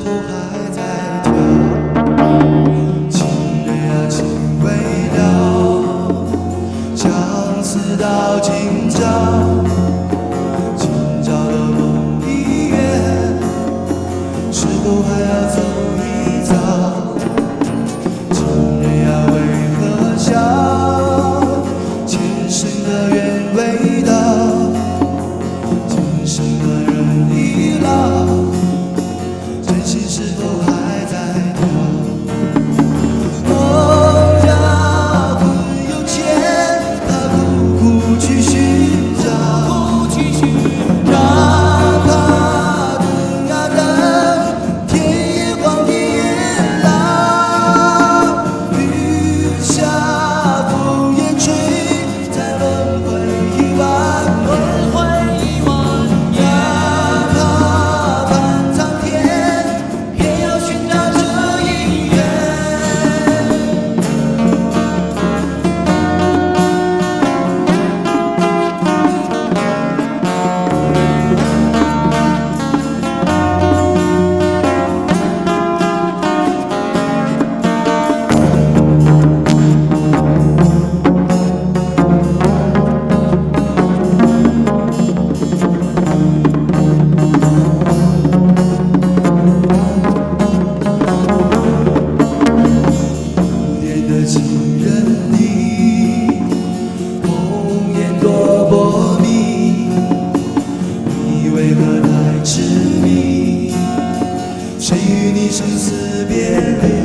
还在跳？情人啊，请未了，相思到今朝。今朝的梦已远，是否还要走一遭？情人啊，为何笑？前生的缘未到，今生的人已老，真心是否还在跳？梦呀，困有钱，他苦苦去寻找，哪怕等呀等，天也荒地也老，雨下风也吹，在轮回一万年。哪怕盼苍天，也要寻找这姻缘。无言的情人里，红颜多薄命，你为何太痴迷？谁与你生死别离？